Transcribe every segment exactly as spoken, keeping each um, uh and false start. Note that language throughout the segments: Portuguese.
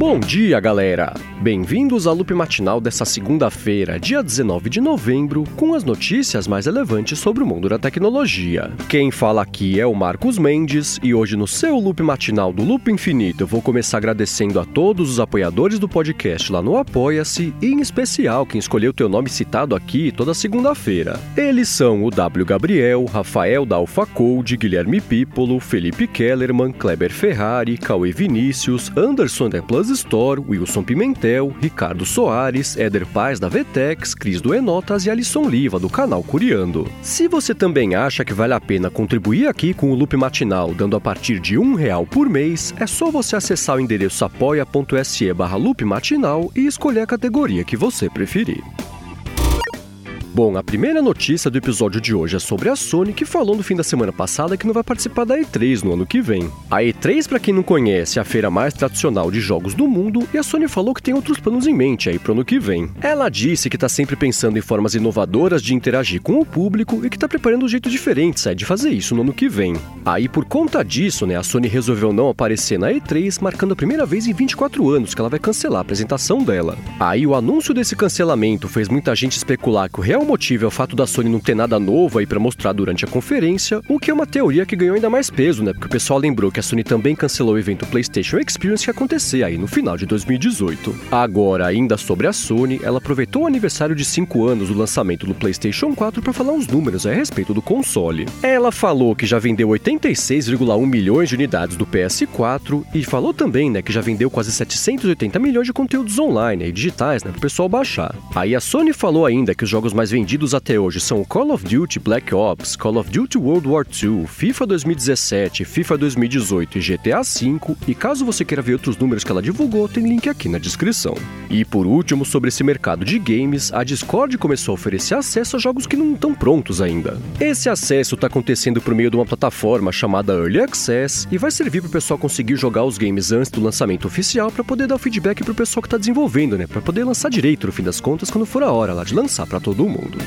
Bom dia, galera! Bem-vindos ao Loop Matinal dessa segunda-feira, dia dezenove de novembro, com as notícias mais relevantes sobre o mundo da tecnologia. Quem fala aqui é o Marcos Mendes, e hoje no seu Loop Matinal do Loop Infinito eu vou começar agradecendo a todos os apoiadores do podcast lá no Apoia-se, e em especial quem escolheu teu nome citado aqui toda segunda-feira. Eles são o W. Gabriel, Rafael da Alpha Code, Guilherme Pípolo, Felipe Kellerman, Kleber Ferrari, Cauê Vinícius, Anderson da Plus Store, Wilson Pimentel, Ricardo Soares, Éder Paz da Vetex, Cris do Enotas e Alisson Liva do canal Curiando. Se você também acha que vale a pena contribuir aqui com o Loop Matinal, dando a partir de um real por mês, é só você acessar o endereço apoia.se barra Loop Matinal e escolher a categoria que você preferir. Bom, a primeira notícia do episódio de hoje é sobre a Sony, que falou no fim da semana passada que não vai participar da E três no ano que vem. A E três, pra quem não conhece, é a feira mais tradicional de jogos do mundo, e a Sony falou que tem outros planos em mente aí pro ano que vem. Ela disse que tá sempre pensando em formas inovadoras de interagir com o público e que tá preparando um jeito diferente, é, de fazer isso no ano que vem. Aí, por conta disso, né, a Sony resolveu não aparecer na E três, marcando a primeira vez em vinte e quatro anos que ela vai cancelar a apresentação dela. Aí, o anúncio desse cancelamento fez muita gente especular que o real motivo é o fato da Sony não ter nada novo aí pra mostrar durante a conferência, o que é uma teoria que ganhou ainda mais peso, né? Porque o pessoal lembrou que a Sony também cancelou o evento PlayStation Experience que ia acontecer aí no final de dois mil e dezoito. Agora, ainda sobre a Sony, ela aproveitou o aniversário de cinco anos do lançamento do PlayStation quatro para falar uns números a respeito do console. Ela falou que já vendeu oitenta e seis vírgula um milhões de unidades do P S quatro e falou também, né, que já vendeu quase setecentos e oitenta milhões de conteúdos online e digitais, né, pro pessoal baixar. Aí a Sony falou ainda que os jogos mais vendidos até hoje são Call of Duty Black Ops, Call of Duty World War dois, FIFA dois mil e dezessete, FIFA dois mil e dezoito e G T A cinco, e caso você queira ver outros números que ela divulgou, tem link aqui na descrição. E por último, sobre esse mercado de games, a Discord começou a oferecer acesso a jogos que não estão prontos ainda. Esse acesso está acontecendo por meio de uma plataforma chamada Early Access e vai servir para o pessoal conseguir jogar os games antes do lançamento oficial para poder dar o feedback para o pessoal que está desenvolvendo, né, para poder lançar direito no fim das contas quando for a hora lá de lançar para todo mundo.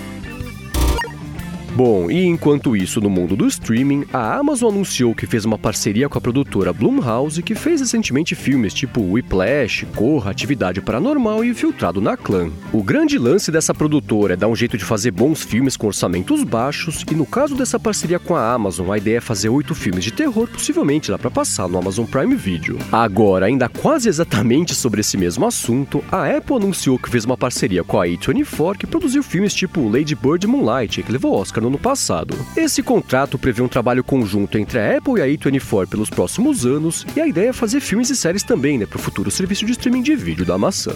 Bom, e enquanto isso, no mundo do streaming, a Amazon anunciou que fez uma parceria com a produtora Blumhouse, que fez recentemente filmes tipo Whiplash, Corra, Atividade Paranormal e Infiltrado na Clã. O grande lance dessa produtora é dar um jeito de fazer bons filmes com orçamentos baixos, e no caso dessa parceria com a Amazon, a ideia é fazer oito filmes de terror, possivelmente lá para passar no Amazon Prime Video. Agora, ainda quase exatamente sobre esse mesmo assunto, a Apple anunciou que fez uma parceria com a A vinte e quatro, que produziu filmes tipo Lady Bird e Moonlight, que levou Oscar no ano passado. Esse contrato prevê um trabalho conjunto entre a Apple e a A vinte e quatro pelos próximos anos, e a ideia é fazer filmes e séries também, né, para o futuro serviço de streaming de vídeo da maçã.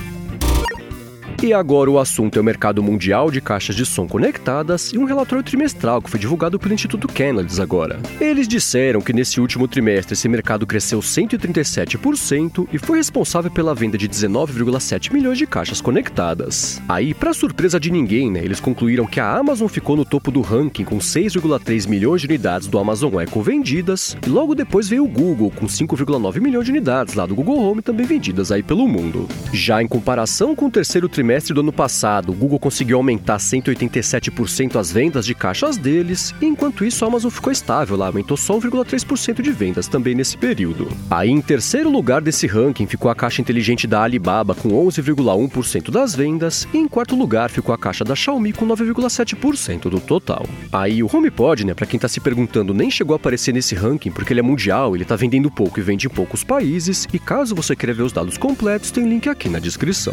E agora o assunto é o mercado mundial de caixas de som conectadas e um relatório trimestral que foi divulgado pelo Instituto Kennedy agora. Eles disseram que nesse último trimestre esse mercado cresceu cento e trinta e sete por cento e foi responsável pela venda de dezenove vírgula sete milhões de caixas conectadas. Aí, para surpresa de ninguém, né, eles concluíram que a Amazon ficou no topo do ranking com seis vírgula três milhões de unidades do Amazon Echo vendidas, e logo depois veio o Google com cinco vírgula nove milhões de unidades lá do Google Home também vendidas aí pelo mundo. Já em comparação com o terceiro trimestre do ano passado, o Google conseguiu aumentar cento e oitenta e sete por cento as vendas de caixas deles, e enquanto isso a Amazon ficou estável lá, aumentou só um vírgula três por cento de vendas também nesse período. Aí em terceiro lugar desse ranking ficou a caixa inteligente da Alibaba com onze vírgula um por cento das vendas, e em quarto lugar ficou a caixa da Xiaomi com nove vírgula sete por cento do total. Aí o HomePod, né, pra quem tá se perguntando, nem chegou a aparecer nesse ranking porque ele é mundial, ele tá vendendo pouco e vende em poucos países, e caso você queira ver os dados completos, tem link aqui na descrição.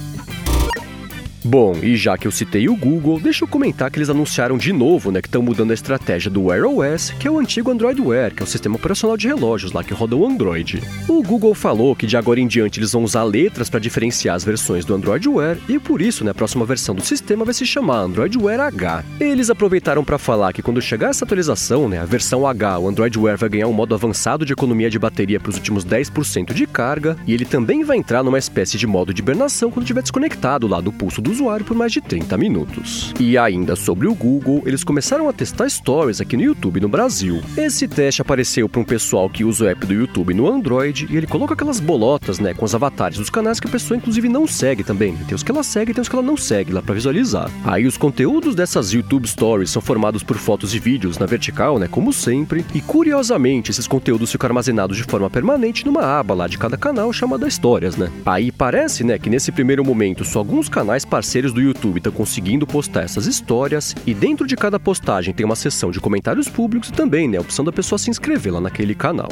Bom, e já que eu citei o Google, deixa eu comentar que eles anunciaram de novo, né, que estão mudando a estratégia do Wear O S, que é o antigo Android Wear, que é o sistema operacional de relógios lá que roda o Android. O Google falou que de agora em diante eles vão usar letras para diferenciar as versões do Android Wear, e por isso, né, a próxima versão do sistema vai se chamar Android Wear H. Eles aproveitaram para falar que quando chegar essa atualização, né, a versão H, o Android Wear vai ganhar um modo avançado de economia de bateria para os últimos dez por cento de carga, e ele também vai entrar numa espécie de modo de hibernação quando estiver desconectado lá do pulso do usuário por mais de trinta minutos. E ainda sobre o Google, eles começaram a testar Stories aqui no YouTube no Brasil. Esse teste apareceu para um pessoal que usa o app do YouTube no Android e ele coloca aquelas bolotas, né, com os avatares dos canais que a pessoa inclusive não segue também. Tem os que ela segue e tem os que ela não segue lá para visualizar. Aí os conteúdos dessas YouTube Stories são formados por fotos e vídeos na vertical, né, como sempre, e curiosamente esses conteúdos ficam armazenados de forma permanente numa aba lá de cada canal chamada Histórias, né. Aí parece, né, que nesse primeiro momento só alguns canais parceiros do YouTube estão conseguindo postar essas histórias e dentro de cada postagem tem uma seção de comentários públicos e também, né, a opção da pessoa se inscrever lá naquele canal.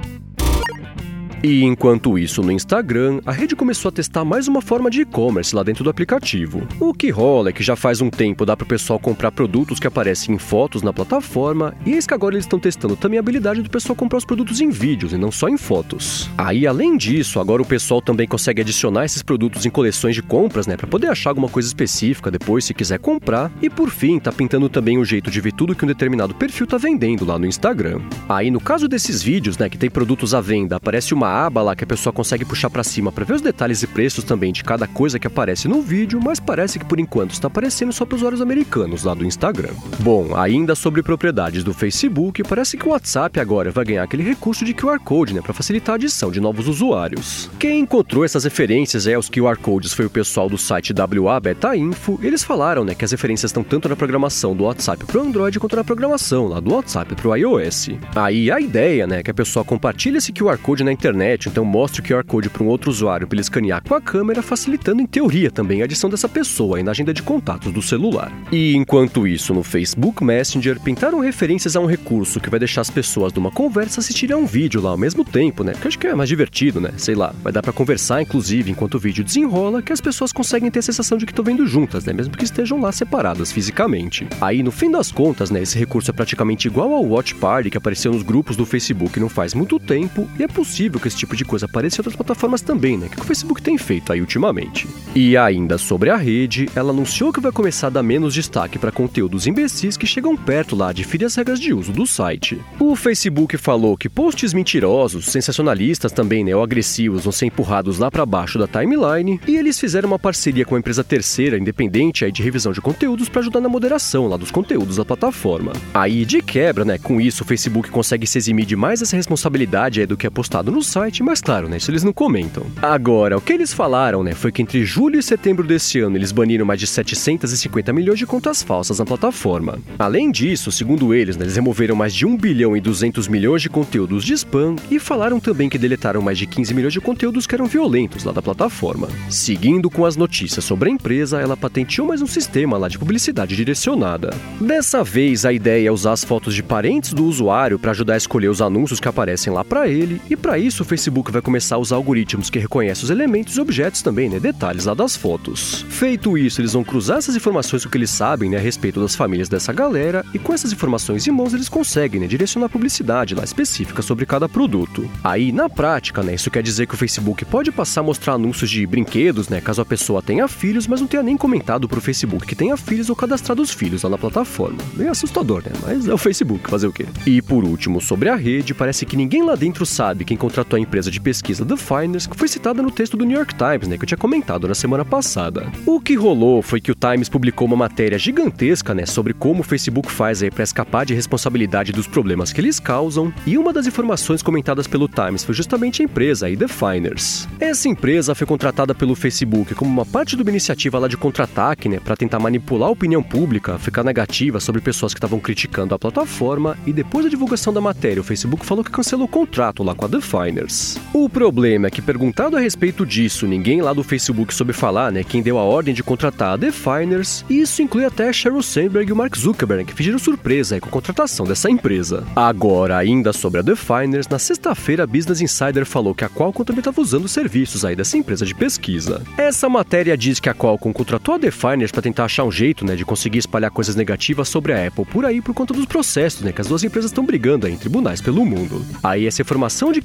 E enquanto isso, no Instagram, a rede começou a testar mais uma forma de e-commerce lá dentro do aplicativo. O que rola é que já faz um tempo dá para o pessoal comprar produtos que aparecem em fotos na plataforma, e eis que agora eles estão testando também a habilidade do pessoal comprar os produtos em vídeos e não só em fotos. Aí, além disso, agora o pessoal também consegue adicionar esses produtos em coleções de compras, né, para poder achar alguma coisa específica depois se quiser comprar, e por fim, tá pintando também o jeito de ver tudo que um determinado perfil tá vendendo lá no Instagram. Aí, no caso desses vídeos, né, que tem produtos à venda, aparece uma aba lá que a pessoa consegue puxar pra cima pra ver os detalhes e preços também de cada coisa que aparece no vídeo, mas parece que por enquanto está aparecendo só para usuários americanos lá do Instagram. Bom, ainda sobre propriedades do Facebook, parece que o WhatsApp agora vai ganhar aquele recurso de Q R Code, né, para facilitar a adição de novos usuários. Quem encontrou essas referências é os Q R Codes foi o pessoal do site W A Beta Info. Eles falaram, né, que as referências estão tanto na programação do WhatsApp pro Android quanto na programação lá do WhatsApp pro iOS. Aí a ideia, né, é que a pessoa compartilha esse Q R Code na internet, então mostre o Q R Code para um outro usuário para ele escanear com a câmera, facilitando em teoria também a adição dessa pessoa aí na agenda de contatos do celular. E enquanto isso, no Facebook Messenger, pintaram referências a um recurso que vai deixar as pessoas numa conversa assistirem a um vídeo lá ao mesmo tempo, né? Porque acho que é mais divertido, né? Sei lá, vai dar para conversar inclusive enquanto o vídeo desenrola, que as pessoas conseguem ter a sensação de que estão vendo juntas, né? Mesmo que estejam lá separadas fisicamente. Aí, no fim das contas, né, esse recurso é praticamente igual ao Watch Party que apareceu nos grupos do Facebook não faz muito tempo, e é possível que esse tipo de coisa apareça em outras plataformas também, né? Que o Facebook tem feito aí ultimamente. E ainda sobre a rede, ela anunciou que vai começar a dar menos destaque para conteúdos imbecis que chegam perto lá de ferir as regras de uso do site. O Facebook falou que posts mentirosos, sensacionalistas também, né, ou agressivos vão ser empurrados lá para baixo da timeline, e eles fizeram uma parceria com uma empresa terceira independente aí de revisão de conteúdos para ajudar na moderação lá dos conteúdos da plataforma. Aí, de quebra, né, com isso o Facebook consegue se eximir de mais essa responsabilidade aí do que é postado no site, mas claro, né, isso eles não comentam. Agora, o que eles falaram, né, foi que entre julho e setembro desse ano eles baniram mais de setecentos e cinquenta milhões de contas falsas na plataforma. Além disso, segundo eles, né, eles removeram mais de um bilhão e duzentos milhões de conteúdos de spam e falaram também que deletaram mais de quinze milhões de conteúdos que eram violentos lá da plataforma. Seguindo com as notícias sobre a empresa, ela patenteou mais um sistema lá de publicidade direcionada. Dessa vez, a ideia é usar as fotos de parentes do usuário para ajudar a escolher os anúncios que aparecem lá para ele, e para isso o Facebook vai começar a usar algoritmos que reconhecem os elementos e objetos também, né, detalhes lá das fotos. Feito isso, eles vão cruzar essas informações com o que eles sabem, né, a respeito das famílias dessa galera, e com essas informações em mãos eles conseguem, né, direcionar a publicidade lá específica sobre cada produto. Aí, na prática, né, isso quer dizer que o Facebook pode passar a mostrar anúncios de brinquedos, né, caso a pessoa tenha filhos, mas não tenha nem comentado pro Facebook que tenha filhos ou cadastrado os filhos lá na plataforma. Bem assustador, né, mas é o Facebook, fazer o quê? E por último, sobre a rede, parece que ninguém lá dentro sabe quem contratou a empresa de pesquisa The Finers, que foi citada no texto do New York Times, né, que eu tinha comentado na semana passada. O que rolou foi que o Times publicou uma matéria gigantesca, né, sobre como o Facebook faz aí para escapar de responsabilidade dos problemas que eles causam, e uma das informações comentadas pelo Times foi justamente a empresa aí, The Finers. Essa empresa foi contratada pelo Facebook como uma parte de uma iniciativa lá de contra-ataque, né, para tentar manipular a opinião pública, ficar negativa sobre pessoas que estavam criticando a plataforma, e depois da divulgação da matéria, o Facebook falou que cancelou o contrato lá com a The Finers. O problema é que, perguntado a respeito disso, ninguém lá do Facebook soube falar, né, quem deu a ordem de contratar a The Finers, e isso inclui até Sheryl Sandberg e o Mark Zuckerberg, que fingiram surpresa aí com a contratação dessa empresa. Agora, ainda sobre a The Finers, na sexta-feira a Business Insider falou que a Qualcomm também estava usando os serviços aí dessa empresa de pesquisa. Essa matéria diz que a Qualcomm contratou a The Finers para tentar achar um jeito, né, de conseguir espalhar coisas negativas sobre a Apple por aí por conta dos processos, né, que as duas empresas estão brigando aí em tribunais pelo mundo. Aí essa informação de que a The Finers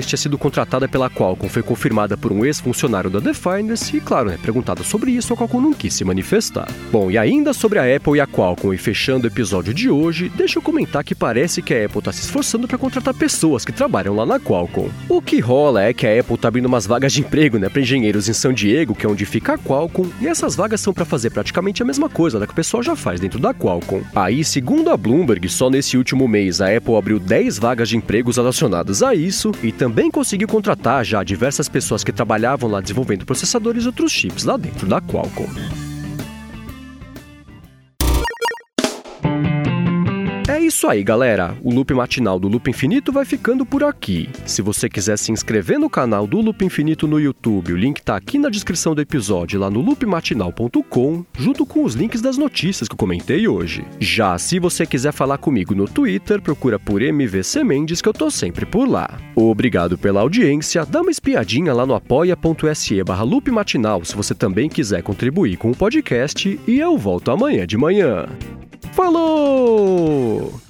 vez tinha sido contratada pela Qualcomm foi confirmada por um ex-funcionário da Definers e, claro, né, perguntada sobre isso, a Qualcomm não quis se manifestar. Bom, e ainda sobre a Apple e a Qualcomm, e fechando o episódio de hoje, deixa eu comentar que parece que a Apple está se esforçando para contratar pessoas que trabalham lá na Qualcomm. O que rola é que a Apple está abrindo umas vagas de emprego, né, para engenheiros em San Diego, que é onde fica a Qualcomm, e essas vagas são para fazer praticamente a mesma coisa, né, que o pessoal já faz dentro da Qualcomm. Aí, segundo a Bloomberg, só nesse último mês a Apple abriu dez vagas de empregos relacionadas a isso e também conseguiu contratar já diversas pessoas que trabalhavam lá desenvolvendo processadores e outros chips lá dentro da Qualcomm. É isso aí, galera. O Loop Matinal do Loop Infinito vai ficando por aqui. Se você quiser se inscrever no canal do Loop Infinito no YouTube, o link tá aqui na descrição do episódio, lá no loop matinal ponto com, junto com os links das notícias que eu comentei hoje. Já se você quiser falar comigo no Twitter, procura por M V C Mendes, que eu tô sempre por lá. Obrigado pela audiência, dá uma espiadinha lá no apoia.se barra Loop Matinal se você também quiser contribuir com o podcast, e eu volto amanhã de manhã. Falou!